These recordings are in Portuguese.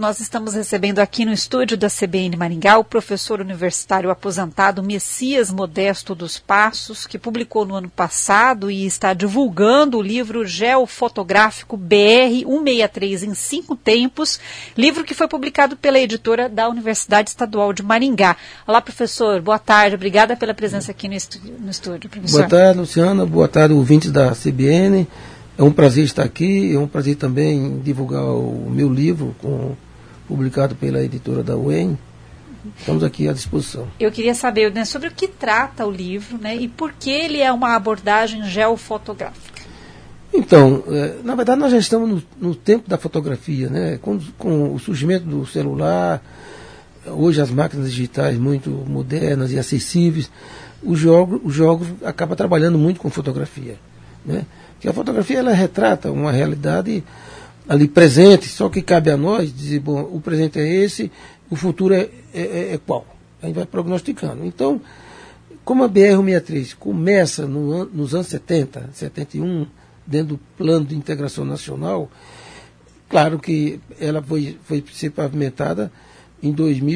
nós estamos recebendo aqui no estúdio da CBN Maringá o professor universitário aposentado Messias Modesto dos Passos, que publicou no ano passado e está divulgando o livro Geofotográfico BR-163 em 5 tempos, livro que foi publicado pela editora da Universidade Estadual de Maringá. Olá, professor, boa tarde, obrigada pela presença aqui no estúdio, professor. Boa tarde, Luciana, boa tarde, ouvintes da CBN. É um prazer estar aqui, é um prazer também divulgar o meu livro, publicado pela editora da UEM. Estamos aqui à disposição. Eu queria saber, né, sobre o que trata o livro, né, e por que ele é uma abordagem geofotográfica. Então, na verdade nós já estamos no tempo da fotografia, né, com o surgimento do celular, hoje as máquinas digitais muito modernas e acessíveis, o geógrafo acaba trabalhando muito com fotografia, né? Que a fotografia ela retrata uma realidade ali presente, só que cabe a nós dizer, bom, o presente é esse, o futuro é qual? A gente vai prognosticando. Então, como a BR-163 começa nos anos 70, 71, dentro do plano de integração nacional, claro que ela foi ser pavimentada em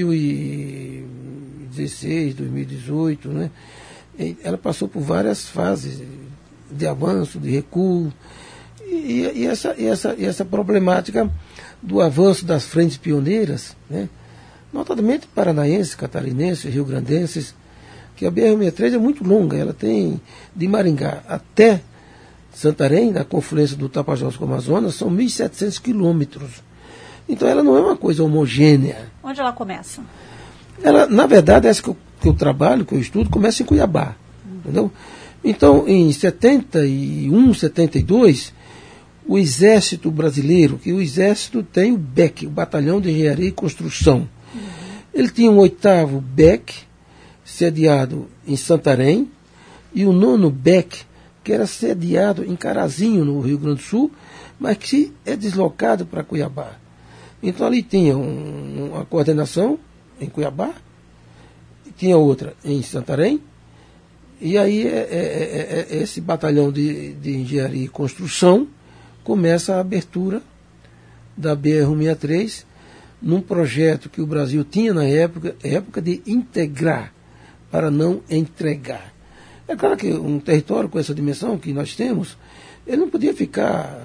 2016, 2018, né? Ela passou por várias fases de avanço, de recuo, e essa problemática do avanço das frentes pioneiras, né, notadamente paranaenses, catarinenses, rio-grandenses, que a BR-163 é muito longa, ela tem de Maringá até Santarém, na confluência do Tapajós com o Amazonas, são 1.700 quilômetros. Então ela não é uma coisa homogênea. Onde ela começa? Ela, na verdade, essa que eu trabalho, que eu estudo, começa em Cuiabá, entendeu? Então, em 71, 72, o Exército Brasileiro, que o Exército tem o BEC, o Batalhão de Engenharia e Construção. Ele tinha um 8º BEC, sediado em Santarém, e o 9º BEC, que era sediado em Carazinho, no Rio Grande do Sul, mas que é deslocado para Cuiabá. Então, ali tinha uma coordenação em Cuiabá, tinha outra em Santarém, e aí esse batalhão de engenharia e construção começa a abertura da BR-163 num projeto que o Brasil tinha na época de integrar para não entregar. É claro que um território com essa dimensão que nós temos, ele não podia ficar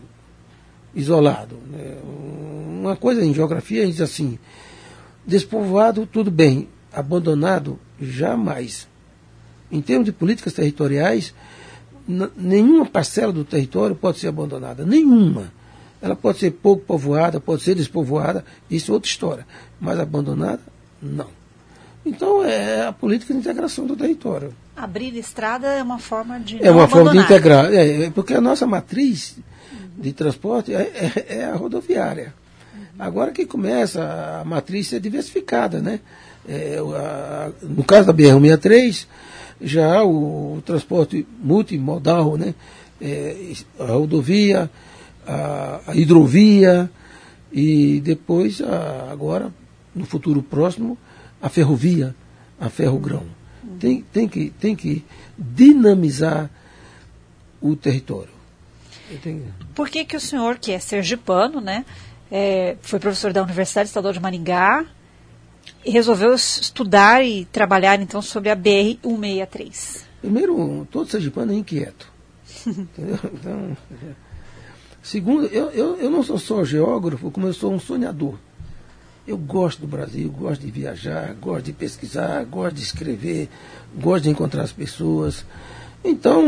isolado, né? Uma coisa em geografia a gente diz assim, despovoado tudo bem, abandonado jamais. Em termos de políticas territoriais, nenhuma parcela do território pode ser abandonada. Nenhuma. Ela pode ser pouco povoada, pode ser despovoada, isso é outra história. Mas abandonada, não. Então, é a política de integração do território. Abrir estrada é uma forma de É uma forma de integrar. Porque a nossa matriz de transporte é a rodoviária. Agora que começa a matriz ser diversificada, né? No caso da BR-163, já o transporte multimodal, né? A rodovia, a hidrovia e depois, agora, no futuro próximo, a ferrovia, a ferrogrão. Tem que dinamizar o território. Por que o senhor, que é sergipano, né, foi professor da Universidade Estadual de Maringá, resolveu estudar e trabalhar, então, sobre a BR-163? Primeiro, todo sergipano é inquieto. Entendeu? Então, segundo, eu não sou só geógrafo, como eu sou um sonhador. Eu gosto do Brasil, gosto de viajar, gosto de pesquisar, gosto de escrever, gosto de encontrar as pessoas. Então,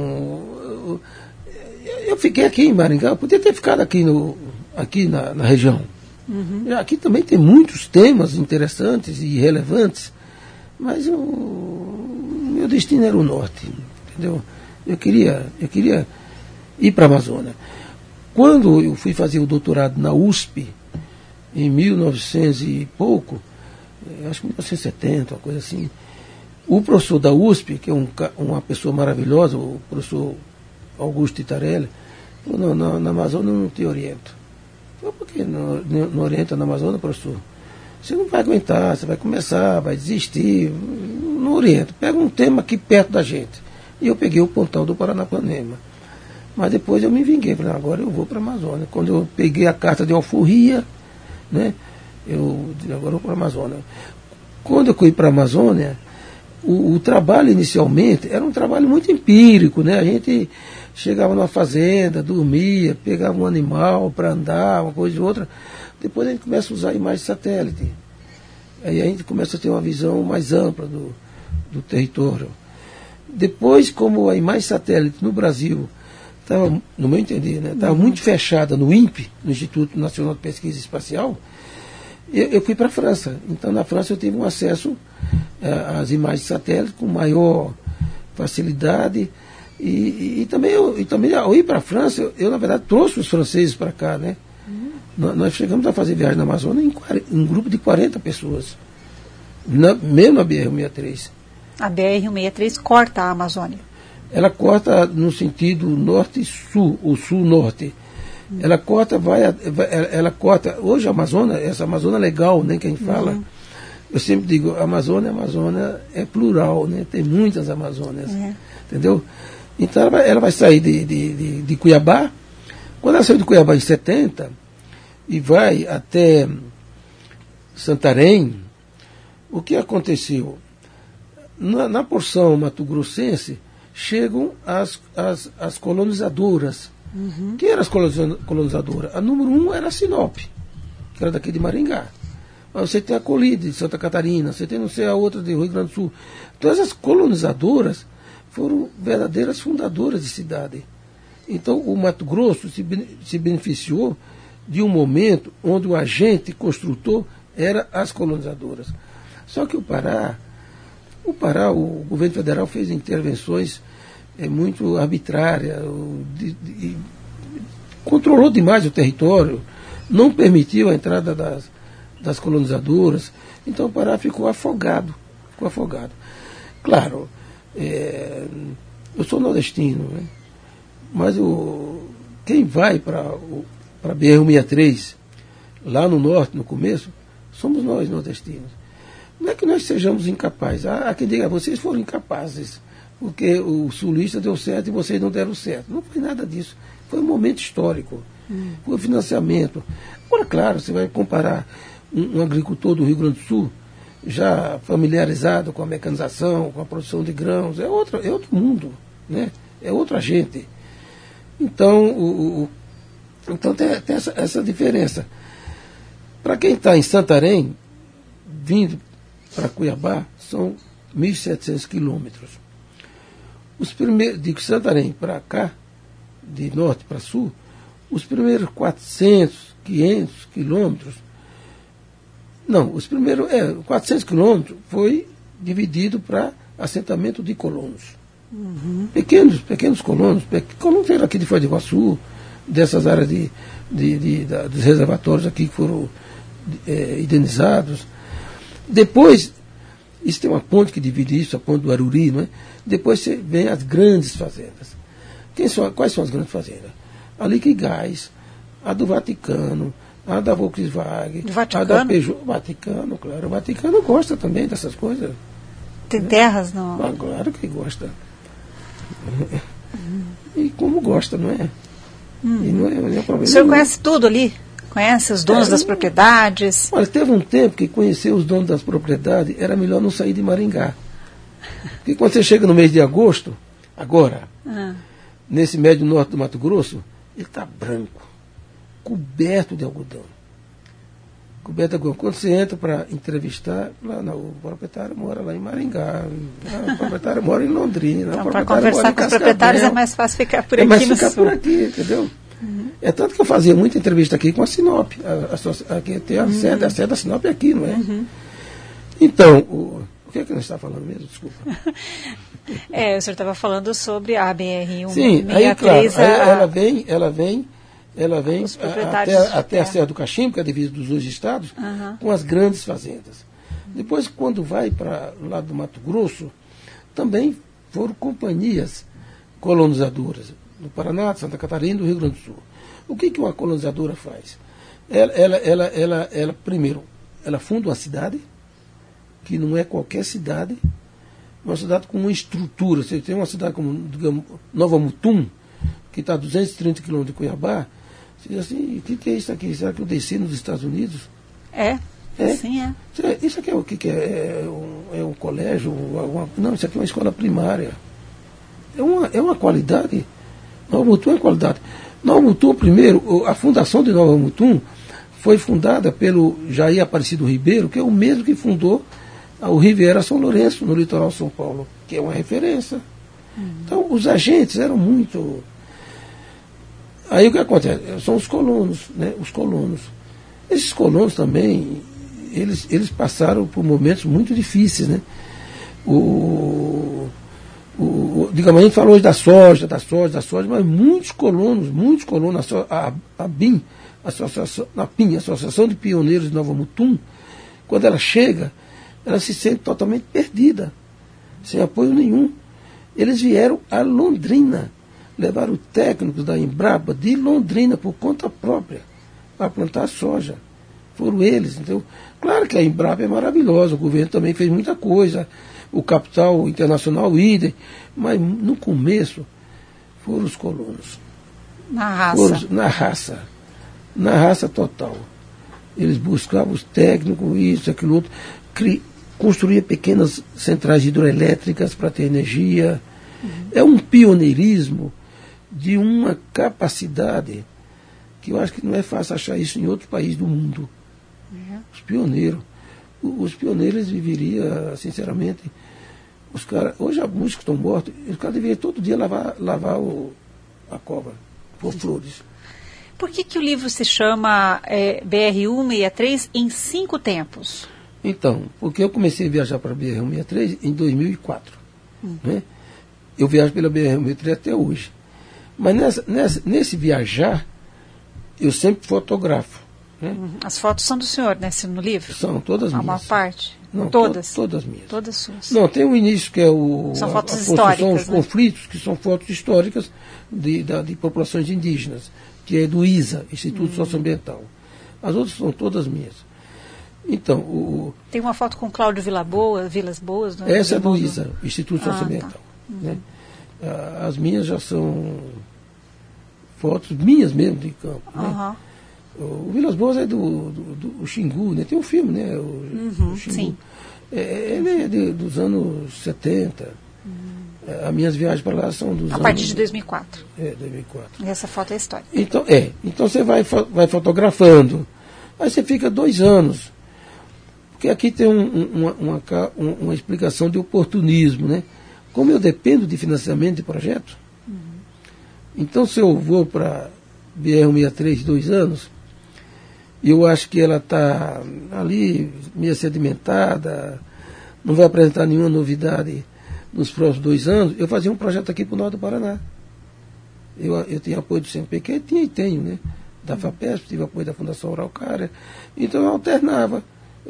eu fiquei aqui em Maringá, eu podia ter ficado aqui na região. Aqui também tem muitos temas interessantes e relevantes, mas meu destino era o norte, entendeu? Eu queria ir para a Amazônia. Quando eu fui fazer o doutorado na USP, em 1900 e pouco, acho que 1970, uma coisa assim, o professor da USP, que é uma pessoa maravilhosa, o professor Augusto Itarelli, falou, não, na Amazônia eu não te oriento. Eu, por que não orienta na Amazônia, professor? Você não vai aguentar, você vai começar, vai desistir, não orienta. Pega um tema aqui perto da gente. E eu peguei o Pontal do Paranapanema. Mas depois eu me vinguei, falei, agora eu vou para a Amazônia. Quando eu peguei a carta de alforria, né? Agora eu vou para a Amazônia. Quando eu fui para a Amazônia, o trabalho inicialmente era um trabalho muito empírico, né? A gente chegava numa fazenda, dormia, pegava um animal para andar, uma coisa e outra. Depois a gente começa a usar imagem de satélite. Aí a gente começa a ter uma visão mais ampla do território. Depois, como a imagem satélite no Brasil estava, no meu entender, né, estava muito fechada no INPE, no Instituto Nacional de Pesquisa Espacial, eu fui para a França. Então, na França, eu tive um acesso às imagens de satélite com maior facilidade. E também, ao ir para a França, eu, na verdade, trouxe os franceses para cá, né? Nós chegamos a fazer viagem na Amazônia em um grupo de 40 pessoas, mesmo na BR-163. A BR-163 corta a Amazônia. Ela corta no sentido norte-sul, ou sul-norte. Ela corta, ela corta. Hoje a Amazônia, essa Amazônia legal, né, que a gente fala, eu sempre digo, a Amazônia é plural, né? Tem muitas Amazônias, entendeu? Então ela vai sair de Cuiabá. Quando ela saiu de Cuiabá em 70 e vai até Santarém, o que aconteceu? Na porção mato-grossense chegam as colonizadoras. Quem eram as colonizadoras? A número 1 era a Sinop, que era daqui de Maringá. Mas você tem a Colide de Santa Catarina, você tem não sei a outra de Rio Grande do Sul. Então essas colonizadoras foram verdadeiras fundadoras de cidade. Então o Mato Grosso se beneficiou de um momento onde o agente construtor era as colonizadoras. Só que o Pará, o governo federal fez intervenções muito arbitrárias, controlou demais o território, não permitiu a entrada das colonizadoras. Então o Pará ficou afogado. Claro, eu sou nordestino, né? Mas quem vai para a BR-163, lá no norte, no começo, somos nós nordestinos. Não é que nós sejamos incapazes. Há quem diga, vocês foram incapazes, porque o sulista deu certo e vocês não deram certo. Não foi nada disso. Foi um momento histórico. Foi um financiamento. Agora, claro, você vai comparar um agricultor do Rio Grande do Sul, já familiarizado com a mecanização, com a produção de grãos, é outro mundo, né? É outro agente. Então, tem essa diferença. Para quem está em Santarém, vindo para Cuiabá, são 1.700 quilômetros. Os primeiros, de Santarém para cá, de norte para sul, os primeiros 400, 500 quilômetros, não, os primeiros 400 quilômetros foi dividido para assentamento de colonos. Pequenos colonos. Colonos eram aqui de Foz do Iguaçu, dessas áreas dos reservatórios aqui que foram indenizados. Depois, isso tem uma ponte que divide isso, a ponte do Aruri, não é? Depois vem as grandes fazendas. Quais são as grandes fazendas? A Liquigás, a do Vaticano, a da Volkswagen, a da Peugeot. Vaticano, claro. O Vaticano gosta também dessas coisas. Tem terras, não? Ah, claro que gosta. E como gosta, não é? E não é nenhum problema. O senhor conhece tudo ali? Conhece os donos das propriedades? Olha, teve um tempo que conhecer os donos das propriedades era melhor não sair de Maringá. Porque quando você chega no mês de agosto, agora, nesse médio norte do Mato Grosso, ele está branco, coberto de algodão. Quando você entra para entrevistar, o proprietário mora lá em Maringá, o proprietário mora em Londrina. Então, para conversar com os proprietários é mais fácil ficar por aqui no sul. É mais ficar por aqui, entendeu? É tanto que eu fazia muita entrevista aqui com a Sinop. Aqui tem a sede da Sinop aqui, não é? Então, o que é que nós estamos falando mesmo? Desculpa. O senhor estava falando sobre a BR-163. Sim, aí, claro, ela vem até a Serra do Cachimbo, que é a divisa dos dois estados, com as grandes fazendas. Depois, quando vai para o lado do Mato Grosso, também foram companhias colonizadoras, do Paraná, de Santa Catarina e do Rio Grande do Sul. O que uma colonizadora faz? Ela primeiro, ela funda uma cidade, que não é qualquer cidade, uma cidade com uma estrutura. Você tem uma cidade como, digamos, Nova Mutum, que está a 230 quilômetros de Cuiabá. Você diz assim, o que é isso aqui? Será que eu desci nos Estados Unidos? Sim, é. Isso aqui é o que é? É um colégio? Não, isso aqui é uma escola primária. É uma qualidade. Nova Mutum é qualidade. Nova Mutum, primeiro, a fundação de Nova Mutum foi fundada pelo Jair Aparecido Ribeiro, que é o mesmo que fundou o Riviera São Lourenço, no litoral de São Paulo, que é uma referência. Então, os agentes eram muito... Aí o que acontece? São os colonos, né? Os colonos. Esses colonos também, eles passaram por momentos muito difíceis, né? Digamos, a gente falou hoje da soja, mas muitos colonos, a BIM, a Associação de Pioneiros de Nova Mutum, quando ela chega, ela se sente totalmente perdida, sem apoio nenhum. Eles vieram a Londrina, levaram técnicos da Embrapa de Londrina por conta própria para plantar soja. Foram eles, entendeu? Claro que a Embrapa é maravilhosa, o governo também fez muita coisa, o capital internacional idem, mas no começo foram os colonos. Na raça total. Eles buscavam os técnicos, isso, aquilo outro, construía pequenas centrais hidroelétricas para ter energia. É um pioneirismo de uma capacidade que eu acho que não é fácil achar isso em outro país do mundo. Os pioneiros. Os pioneiros viveriam, sinceramente, os caras, hoje alguns que estão mortos, os caras deveriam todo dia lavar a cova por flores. Por que o livro se chama BR-163 em 5 tempos? Então, porque eu comecei a viajar para a BR-163 em 2004. Né? Eu viajo pela BR-163 até hoje. Mas nesse viajar, eu sempre fotografo. Né? As fotos são do senhor, né, no livro? São todas minhas. A maior parte? Não, todas? Todas minhas. Todas suas. Não, tem o início, que é são fotos históricas, os né? conflitos, que são fotos históricas de populações indígenas, que é do ISA, Instituto Socioambiental. As outras são todas minhas. Então, tem uma foto com Cláudio Vilas Boas. Né? Essa é do ISA, Instituto Socioambiental. Tá. Né? As minhas já são fotos minhas mesmo de campo. Né? O Vilas Boas é do Xingu, né? Tem um filme, né? O Xingu. Sim. Ele é dos anos 70. As minhas viagens para lá são dos anos... A partir de 2004. 2004. E essa foto é histórica. Então você vai fotografando. Aí você fica 2 anos. Porque aqui tem uma explicação de oportunismo, né? Como eu dependo de financiamento de projeto, então se eu vou para BR-163 2 anos, eu acho que ela está ali meio sedimentada, não vai apresentar nenhuma novidade nos próximos 2 anos, eu fazia um projeto aqui para o norte do Paraná. Eu tinha apoio do CNPq, tinha e tenho, né? Da FAPESP, tive apoio da Fundação Araucária, então eu alternava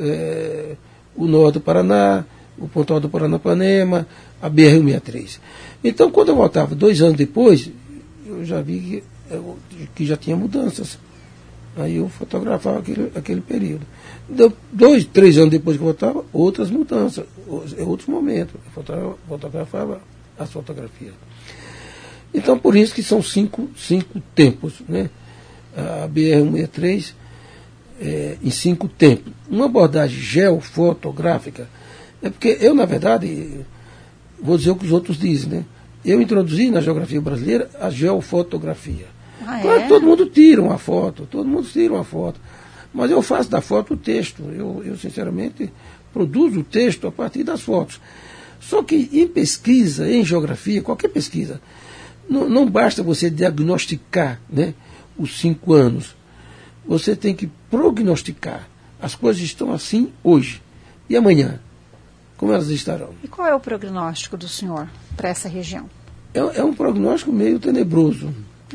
o norte do Paraná, o Pontal do Paranapanema, a BR-163. Então, quando eu voltava 2 anos depois, eu já vi que já tinha mudanças. Aí eu fotografava aquele período. 2, 3 anos depois que eu voltava, outras mudanças, outros momentos. Eu fotografava as fotografias. Então, por isso que são 5 tempos, né? A BR-163 em 5 tempos. Uma abordagem geofotográfica é porque eu, na verdade, vou dizer o que os outros dizem, né? Eu introduzi na geografia brasileira a geofotografia. Claro que todo mundo tira uma foto, mas eu faço da foto o texto. Eu sinceramente, produzo o texto a partir das fotos. Só que em pesquisa, em geografia, qualquer pesquisa, não basta você diagnosticar, né, os 5 anos. Você tem que prognosticar. As coisas estão assim hoje. E amanhã? Como elas estarão? E qual é o prognóstico do senhor para essa região? É um prognóstico meio tenebroso.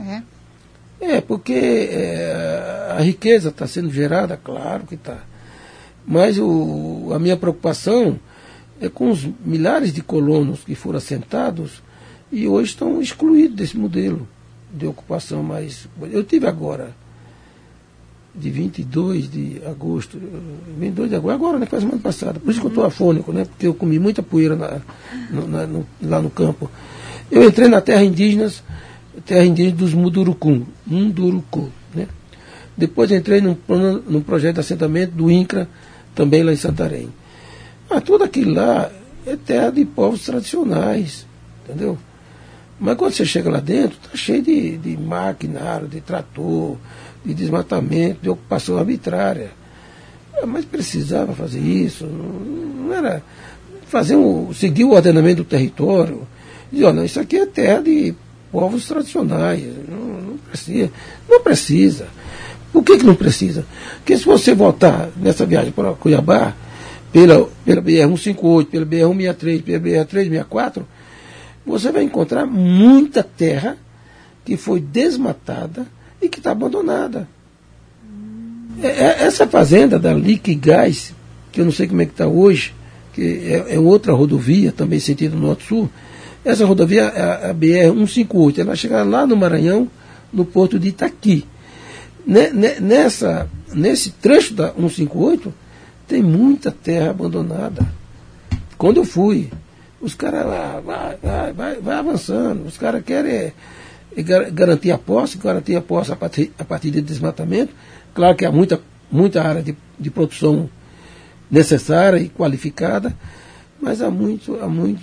Porque a riqueza está sendo gerada, claro que está. Mas a minha preocupação é com os milhares de colonos que foram assentados e hoje estão excluídos desse modelo de ocupação. Mas eu tive agora, de 22 de agosto, agora, né, foi a semana passada, por isso que eu estou afônico, né, porque eu comi muita poeira lá no campo. Eu entrei na terra indígena dos Munduruku, né? Depois entrei num projeto de assentamento do INCRA, também lá em Santarém. Mas tudo aquilo lá é terra de povos tradicionais, entendeu? Mas quando você chega lá dentro, está cheio de maquinário, de trator, de desmatamento, de ocupação arbitrária. Mas precisava fazer isso, não era seguir o ordenamento do território. Dizer, olha, isso aqui é terra de povos tradicionais, não precisa. Não precisa. Por que não precisa? Porque se você voltar nessa viagem para Cuiabá, pela BR-158, pela BR-163, pela BR-364, você vai encontrar muita terra que foi desmatada e que está abandonada. Essa fazenda da Liquigás, que eu não sei como é que está hoje, que é outra rodovia, também sentido norte-sul, essa rodovia é a BR-158, ela vai chegar lá no Maranhão, no porto de Itaqui. Nesse trecho da 158, tem muita terra abandonada. Quando eu fui, os caras vai avançando, os caras querem garantir a posse a partir de desmatamento. Claro que há muita área de produção necessária e qualificada, mas há muito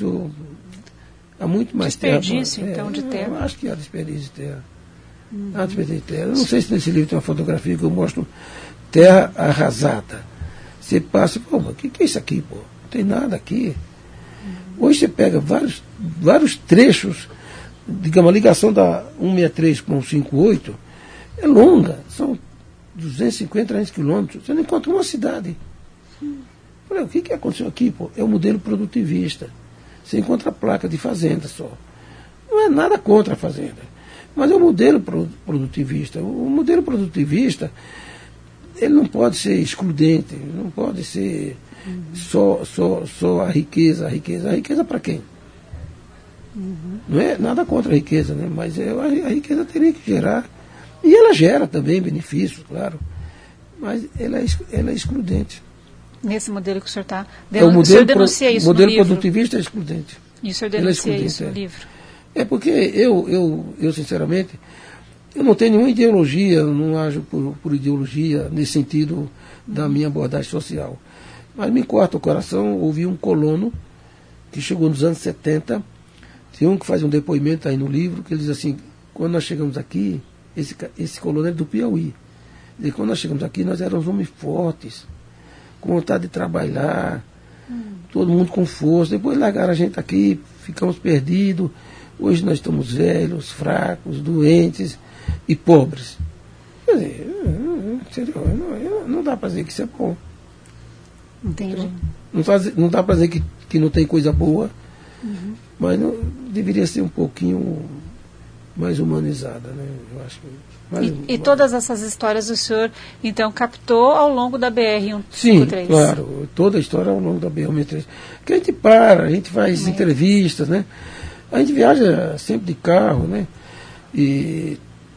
mais terra. Desperdício, então, de terra. Eu acho que há desperdício de terra. Há desperdício de terra. Eu não sei se nesse livro tem uma fotografia que eu mostro terra arrasada. Você passa e fala, o que é isso aqui, pô? Não tem nada aqui. Hoje você pega vários trechos, digamos, a ligação da 163 com o 158 é longa, são 250, 300 quilômetros, você não encontra uma cidade. Falei, o que aconteceu aqui, pô? É o modelo produtivista. Você encontra a placa de fazenda só. Não é nada contra a fazenda, mas é o modelo produtivista. O modelo produtivista, ele não pode ser excludente, não pode ser só a riqueza. A riqueza para quem? Não é nada contra a riqueza, né? Mas a riqueza teria que gerar. E ela gera também benefícios, claro. Mas ela é excludente. Nesse modelo que o senhor está... O senhor denuncia isso no livro? O modelo livro? produtivista é excludente. E o senhor denuncia isso no livro? É porque eu sinceramente, eu não tenho nenhuma ideologia, eu não ajo por ideologia nesse sentido da minha abordagem social. Mas me corta o coração ouvir um colono que chegou nos anos 70, tem um que faz um depoimento aí no livro, que ele diz assim, quando nós chegamos aqui, esse colono é do Piauí, e quando nós chegamos aqui, nós éramos homens fortes, com vontade de trabalhar, todo mundo com força, depois largaram a gente aqui, ficamos perdidos, hoje nós estamos velhos, fracos, doentes e pobres. Quer dizer, não dá para dizer que isso é bom. Entendi. Não dá para dizer que não tem coisa boa, mas deveria ser um pouquinho mais humanizada, né? Eu acho que todas essas histórias o senhor, então, captou ao longo da BR-153? Sim, claro, toda a história ao longo da BR-153. Porque a gente a gente faz entrevistas, né? A gente viaja sempre de carro, né? E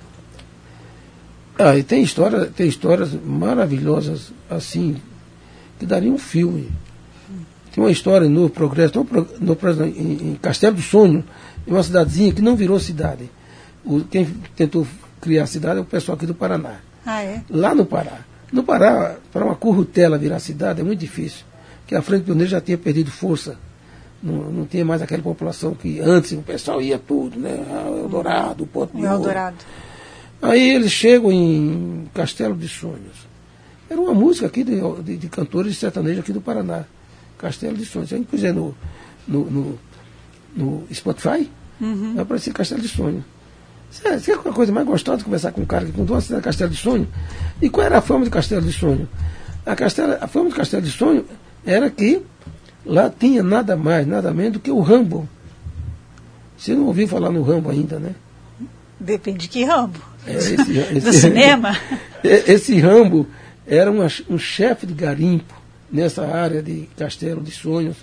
tem histórias maravilhosas, assim, que daria um filme. Tem uma história no Progresso, em Castelo do Sonho, em uma cidadezinha que não virou cidade. Quem tentou criar a cidade é o pessoal aqui do Paraná. Ah, é? Lá no Pará. No Pará, para uma currutela virar cidade é muito difícil, porque a Frente Pioneira já tinha perdido força. Não tinha mais aquela população que antes o pessoal ia tudo, né? Eldorado, Ponto de Ouro. Eldorado. Aí eles chegam em Castelo de Sonhos. Era uma música aqui de cantores de sertanejo aqui do Paraná. Castelo de Sonhos. Se a gente puser no Spotify, vai aparecer Castelo de Sonhos. Você é a coisa mais gostosa de conversar com um cara que contou uma cidade de Castelo de Sonho. E qual era a fama de Castelo de Sonho? A fama de Castelo de Sonho era que lá tinha nada mais, nada menos do que o Rambo. Você não ouviu falar no Rambo ainda, né? Depende de que Rambo. Do cinema? Esse Rambo era um chefe de garimpo nessa área de Castelo de Sonhos,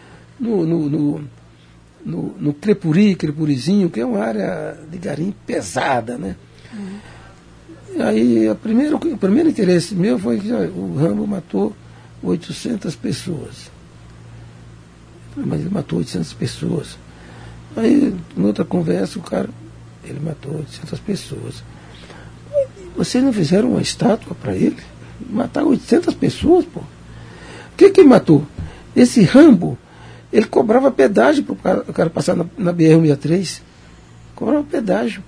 no Crepurizinho, que é uma área de garimpo pesada, né? Aí o primeiro interesse meu foi que o Rambo matou 800 pessoas. Mas ele matou 800 pessoas. Aí, em outra conversa, ele matou 800 pessoas. Vocês não fizeram uma estátua para ele? Mataram 800 pessoas, pô. O que matou? Esse Rambo, ele cobrava pedágio para o cara passar na BR-163. Cobrava pedágio.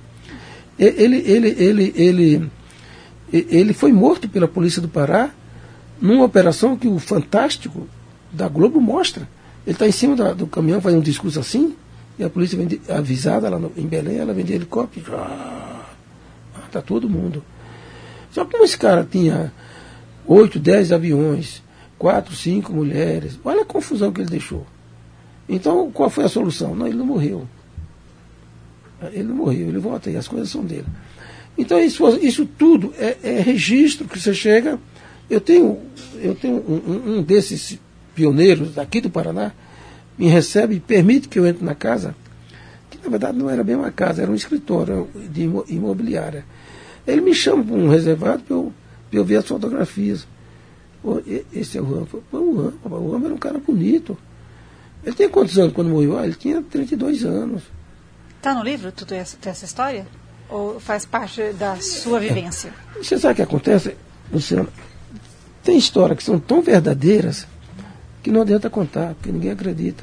Ele foi morto pela Polícia do Pará numa operação que o Fantástico da Globo mostra. Ele está em cima do caminhão, faz um discurso assim, e a polícia vem avisada lá em Belém, ela vem de helicóptero, mata todo mundo. Só que como esse cara tinha 8, 10 aviões, 4, 5 mulheres, olha a confusão que ele deixou. Então, qual foi a solução? Não, ele não morreu. Ele não morreu, ele volta e as coisas são dele. Então, isso tudo é registro que você chega. Eu tenho um desses pioneiros daqui do Paraná, me recebe e permite que eu entre na casa, que na verdade não era bem uma casa, era um escritório de imobiliária. Ele me chama para um reservado para eu ver as fotografias. Pô, esse é o Rambo. O Rambo era um cara bonito. Ele tinha quantos anos quando morreu? Ele tinha 32 anos. Está no livro tudo essa história? Ou faz parte da sua vivência? Você sabe o que acontece, Luciana? Tem histórias que são tão verdadeiras que não adianta contar, porque ninguém acredita.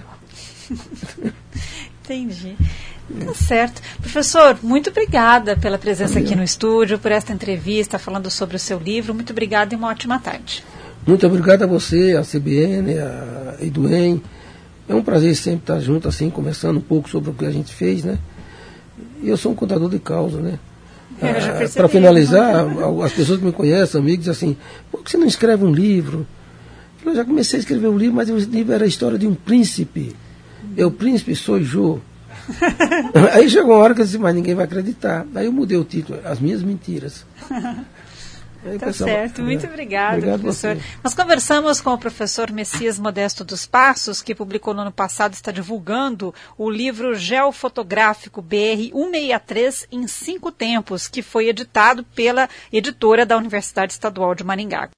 Entendi. Tá certo. Professor, muito obrigada pela presença aqui no estúdio, por esta entrevista, falando sobre o seu livro. Muito obrigada e uma ótima tarde. Muito obrigado a você, a CBN, a Eduem. É um prazer sempre estar junto, assim, conversando um pouco sobre o que a gente fez, né? E eu sou um contador de causa, né? Para finalizar, as pessoas que me conhecem, amigos, assim, por que você não escreve um livro? Eu já comecei a escrever um livro, mas o livro era a história de um príncipe. O príncipe sou Jô. Aí chegou uma hora que eu disse, mas ninguém vai acreditar. Aí eu mudei o título, As Minhas Mentiras. Aí, tá certo, muito obrigada, professor. Você. Nós conversamos com o professor Messias Modesto dos Passos, que publicou no ano passado, está divulgando o livro Geofotográfico BR-163 em 5 tempos, que foi editado pela editora da Universidade Estadual de Maringá.